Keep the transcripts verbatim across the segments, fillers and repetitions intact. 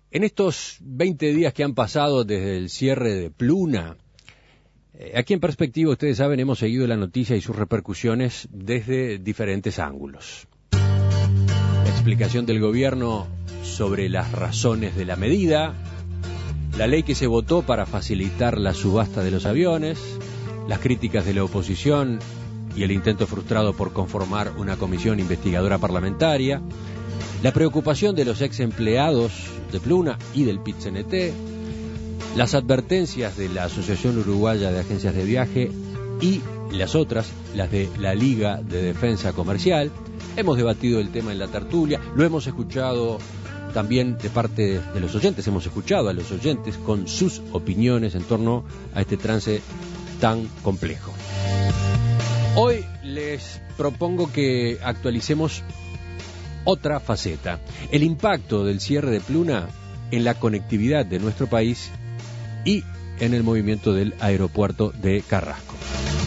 En estos veinte días que han pasado desde el cierre de Pluna, eh, aquí en Perspectiva, ustedes saben, hemos seguido la noticia y sus repercusiones desde diferentes ángulos. La explicación del gobierno sobre las razones de la medida, la ley que se votó para facilitar la subasta de los aviones, las críticas de la oposición y el intento frustrado por conformar una comisión investigadora parlamentaria, la preocupación de los ex empleados de Pluna y del P I T C N T, las advertencias de la Asociación Uruguaya de Agencias de Viaje y las otras, las de la Liga de Defensa Comercial. Hemos debatido el tema en la tertulia, lo hemos escuchado también de parte de los oyentes, hemos escuchado a los oyentes con sus opiniones en torno a este trance tan complejo. Hoy les propongo que actualicemos otra faceta, el impacto del cierre de Pluna en la conectividad de nuestro país y en el movimiento del aeropuerto de Carrasco.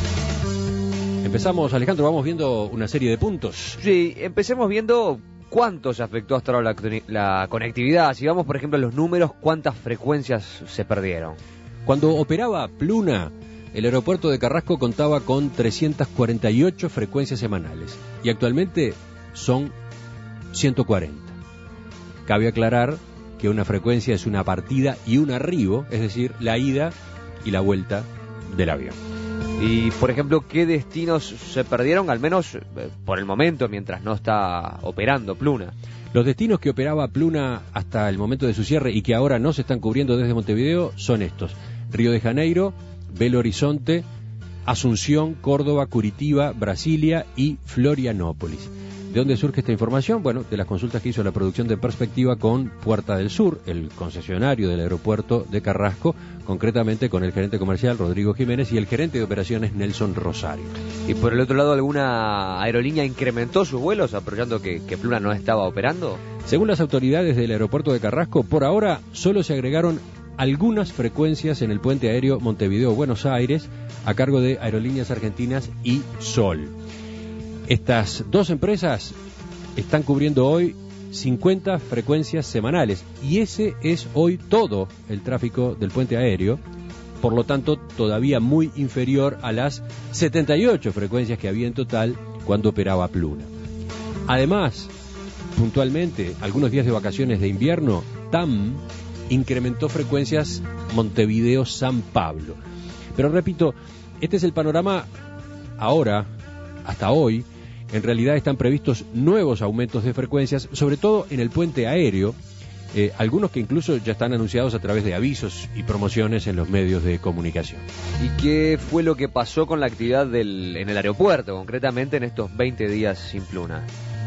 Empezamos, Alejandro, vamos viendo una serie de puntos. Sí, empecemos viendo cuánto se afectó hasta ahora la, la conectividad. Si vamos, por ejemplo, a los números, cuántas frecuencias se perdieron. Cuando operaba Pluna, el aeropuerto de Carrasco contaba con trescientas cuarenta y ocho frecuencias semanales y actualmente son ciento cuarenta. Cabe aclarar que una frecuencia es una partida y un arribo, es decir, la ida y la vuelta del avión. Y, por ejemplo, ¿qué destinos se perdieron, al menos eh, por el momento, mientras no está operando Pluna? Los destinos que operaba Pluna hasta el momento de su cierre y que ahora no se están cubriendo desde Montevideo son estos: Río de Janeiro, Belo Horizonte, Asunción, Córdoba, Curitiba, Brasilia y Florianópolis. ¿De dónde surge esta información? Bueno, de las consultas que hizo la producción de Perspectiva con Puerta del Sur, el concesionario del aeropuerto de Carrasco, concretamente con el gerente comercial Rodrigo Jiménez y el gerente de operaciones Nelson Rosario. Y por el otro lado, ¿alguna aerolínea incrementó sus vuelos aprovechando que, que Pluna no estaba operando? Según las autoridades del aeropuerto de Carrasco, por ahora solo se agregaron algunas frecuencias en el puente aéreo Montevideo-Buenos Aires a cargo de Aerolíneas Argentinas y Sol. Estas dos empresas están cubriendo hoy cincuenta frecuencias semanales y ese es hoy todo el tráfico del puente aéreo, por lo tanto todavía muy inferior a las setenta y ocho frecuencias que había en total cuando operaba Pluna. Además, puntualmente, algunos días de vacaciones de invierno, T A M incrementó frecuencias Montevideo-San Pablo. Pero repito, este es el panorama ahora, hasta hoy. En realidad están previstos nuevos aumentos de frecuencias, sobre todo en el puente aéreo, eh, algunos que incluso ya están anunciados a través de avisos y promociones en los medios de comunicación. ¿Y qué fue lo que pasó con la actividad del, en el aeropuerto, concretamente en estos veinte días sin Pluna?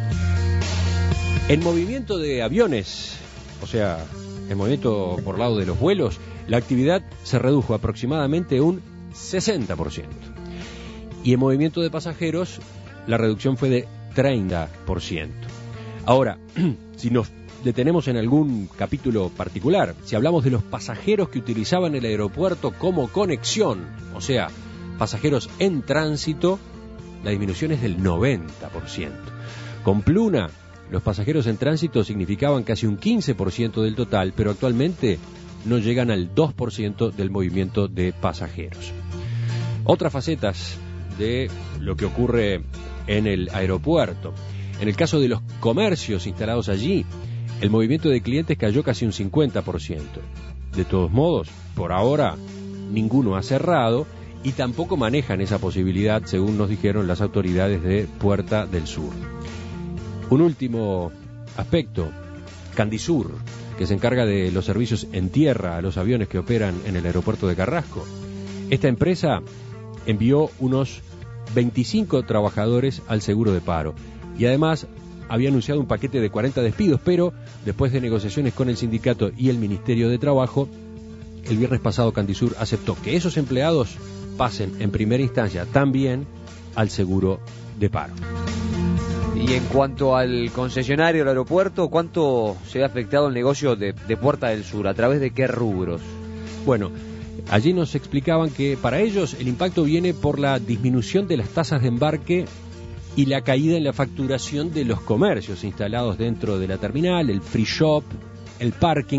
En movimiento de aviones, o sea, en movimiento por lado de los vuelos, la actividad se redujo aproximadamente un sesenta por ciento. Y en movimiento de pasajeros, la reducción fue de treinta por ciento. Ahora, si nos detenemos en algún capítulo particular, si hablamos de los pasajeros que utilizaban el aeropuerto como conexión, o sea, pasajeros en tránsito, la disminución es del noventa por ciento. Con Pluna, los pasajeros en tránsito significaban casi un quince por ciento del total, pero actualmente no llegan al dos por ciento del movimiento de pasajeros. Otras facetas de lo que ocurre en el aeropuerto. En el caso de los comercios instalados allí, el movimiento de clientes cayó casi un cincuenta por ciento. De todos modos, por ahora, ninguno ha cerrado y tampoco manejan esa posibilidad, según nos dijeron las autoridades de Puerta del Sur. Un último aspecto, Candisur, que se encarga de los servicios en tierra a los aviones que operan en el aeropuerto de Carrasco. Esta empresa envió unos veinticinco trabajadores al seguro de paro y además había anunciado un paquete de cuarenta despidos, pero después de negociaciones con el sindicato y el Ministerio de Trabajo, el viernes pasado Candisur aceptó que esos empleados pasen en primera instancia también al seguro de paro. Y en cuanto al concesionario del aeropuerto, ¿cuánto se ha afectado el negocio de, de Puerta del Sur? ¿A través de qué rubros? Bueno, allí nos explicaban que para ellos el impacto viene por la disminución de las tasas de embarque y la caída en la facturación de los comercios instalados dentro de la terminal, el free shop, el parking,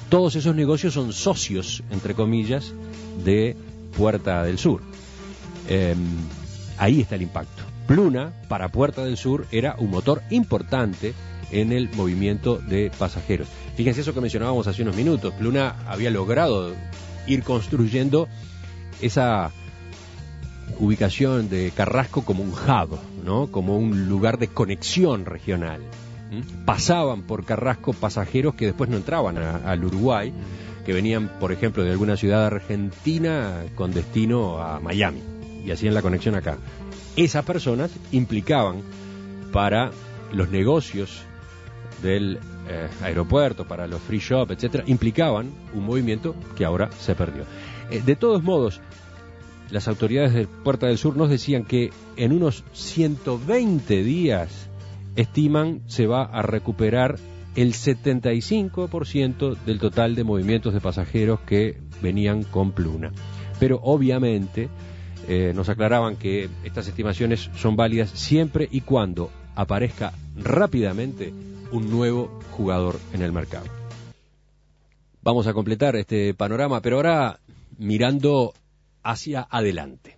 todos esos negocios son socios, entre comillas, de Puerta del Sur. Eh, ahí está el impacto. Pluna, para Puerta del Sur, era un motor importante en el movimiento de pasajeros. Fíjense eso que mencionábamos hace unos minutos. Pluna había logrado ir construyendo esa ubicación de Carrasco como un hub, ¿no? Como un lugar de conexión regional. ¿Mm? Pasaban por Carrasco pasajeros que después no entraban a, al Uruguay, que venían, por ejemplo, de alguna ciudad argentina con destino a Miami, y hacían la conexión acá. Esas personas implicaban para los negocios del eh, aeropuerto, para los free shop, etcétera, implicaban un movimiento que ahora se perdió. Eh, de todos modos, las autoridades de Puerta del Sur nos decían que en unos ciento veinte días estiman se va a recuperar el setenta y cinco por ciento del total de movimientos de pasajeros que venían con Pluna. Pero obviamente eh, nos aclaraban que estas estimaciones son válidas siempre y cuando aparezca rápidamente un nuevo jugador en el mercado. Vamos a completar este panorama, pero ahora mirando hacia adelante.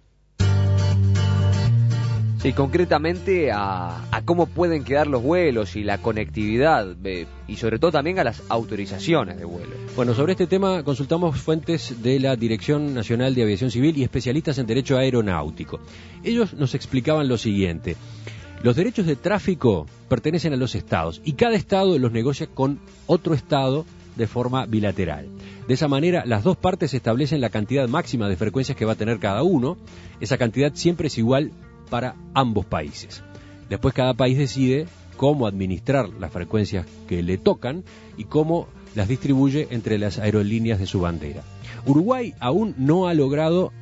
Sí, concretamente a, a cómo pueden quedar los vuelos y la conectividad, eh, y sobre todo también a las autorizaciones de vuelo. Bueno, sobre este tema consultamos fuentes de la Dirección Nacional de Aviación Civil y especialistas en derecho aeronáutico. Ellos nos explicaban lo siguiente: los derechos de tráfico pertenecen a los estados y cada estado los negocia con otro estado de forma bilateral. De esa manera, las dos partes establecen la cantidad máxima de frecuencias que va a tener cada uno. Esa cantidad siempre es igual para ambos países. Después cada país decide cómo administrar las frecuencias que le tocan y cómo las distribuye entre las aerolíneas de su bandera. Uruguay aún no ha logrado,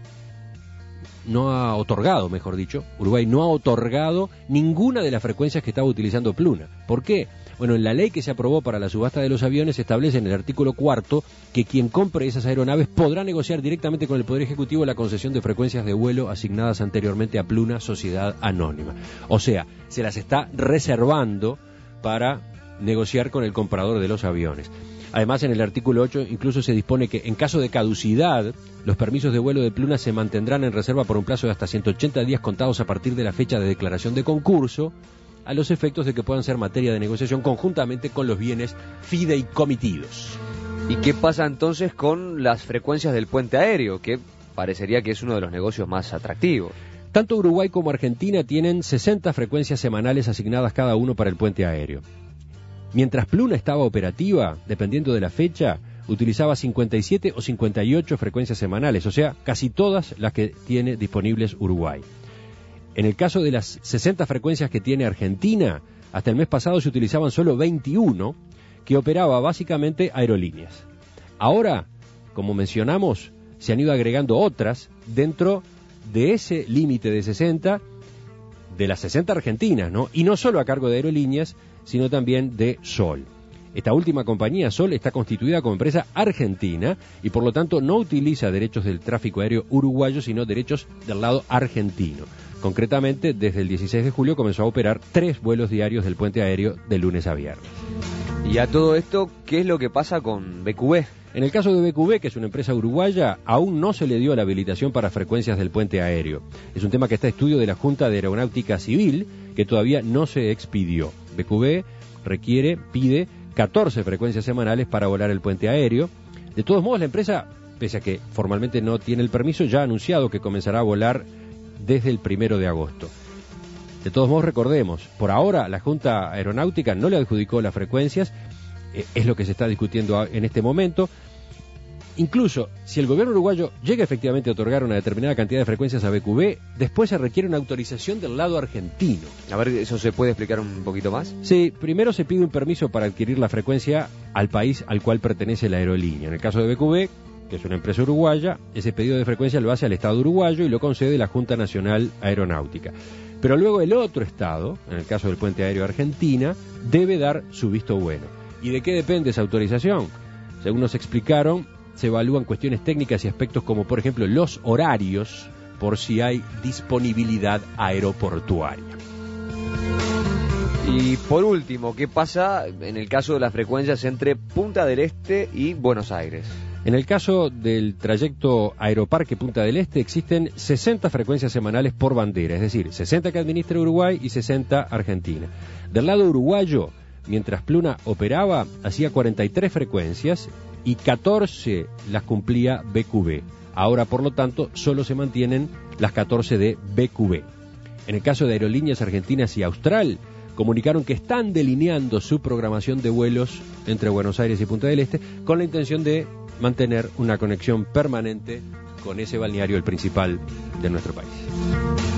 no ha otorgado, mejor dicho, Uruguay no ha otorgado ninguna de las frecuencias que estaba utilizando Pluna. ¿Por qué? Bueno, en la ley que se aprobó para la subasta de los aviones se establece en el artículo cuarto que quien compre esas aeronaves podrá negociar directamente con el Poder Ejecutivo la concesión de frecuencias de vuelo asignadas anteriormente a Pluna Sociedad Anónima. O sea, se las está reservando para negociar con el comprador de los aviones. Además, en el artículo ocho incluso se dispone que en caso de caducidad, los permisos de vuelo de Pluna se mantendrán en reserva por un plazo de hasta ciento ochenta días contados a partir de la fecha de declaración de concurso, a los efectos de que puedan ser materia de negociación conjuntamente con los bienes fideicomitidos. ¿Y qué pasa entonces con las frecuencias del puente aéreo, que parecería que es uno de los negocios más atractivos? Tanto Uruguay como Argentina tienen sesenta frecuencias semanales asignadas cada uno para el puente aéreo. Mientras Pluna estaba operativa, dependiendo de la fecha, utilizaba cincuenta y siete o cincuenta y ocho frecuencias semanales, o sea, casi todas las que tiene disponibles Uruguay. En el caso de las sesenta frecuencias que tiene Argentina, hasta el mes pasado se utilizaban solo veintiuno, que operaba básicamente aerolíneas. Ahora, como mencionamos, se han ido agregando otras dentro de ese límite de sesenta, de las sesenta argentinas, ¿no? Y no solo a cargo de aerolíneas, sino también de Sol. Esta última compañía, Sol, está constituida como empresa argentina y por lo tanto no utiliza derechos del tráfico aéreo uruguayo, sino derechos del lado argentino. Concretamente, desde el dieciséis de julio comenzó a operar tres vuelos diarios del puente aéreo de lunes a viernes. Y a todo esto, ¿qué es lo que pasa con B Q B? En el caso de B Q B, que es una empresa uruguaya, aún no se le dio la habilitación para frecuencias del puente aéreo. Es un tema que está a estudio de la Junta de Aeronáutica Civil, que todavía no se expidió. B Q B requiere, pide catorce frecuencias semanales para volar el puente aéreo. De todos modos, la empresa, pese a que formalmente no tiene el permiso, ya ha anunciado que comenzará a volar desde el primero de agosto. De todos modos, recordemos, por ahora la Junta Aeronáutica no le adjudicó las frecuencias, eh, es lo que se está discutiendo en este momento. Incluso, si el gobierno uruguayo llega efectivamente a otorgar una determinada cantidad de frecuencias a B Q B, después se requiere una autorización del lado argentino. A ver, ¿eso se puede explicar un poquito más? Sí, primero se pide un permiso para adquirir la frecuencia al país al cual pertenece la aerolínea. En el caso de B Q B, que es una empresa uruguaya, ese pedido de frecuencia lo hace al Estado uruguayo y lo concede la Junta Nacional Aeronáutica. Pero luego el otro Estado, en el caso del puente aéreo Argentina, debe dar su visto bueno. ¿Y de qué depende esa autorización? Según nos explicaron, se evalúan cuestiones técnicas y aspectos como, por ejemplo, los horarios, por si hay disponibilidad aeroportuaria. Y por último, ¿qué pasa en el caso de las frecuencias entre Punta del Este y Buenos Aires? En el caso del trayecto Aeroparque Punta del Este existen sesenta frecuencias semanales por bandera, es decir, sesenta que administra Uruguay y sesenta Argentina. Del lado uruguayo, mientras Pluna operaba, hacía cuarenta y tres frecuencias y catorce las cumplía B Q B. Ahora, por lo tanto, solo se mantienen las catorce de B Q B. En el caso de Aerolíneas Argentinas y Austral, comunicaron que están delineando su programación de vuelos entre Buenos Aires y Punta del Este con la intención de mantener una conexión permanente con ese balneario, el principal de nuestro país.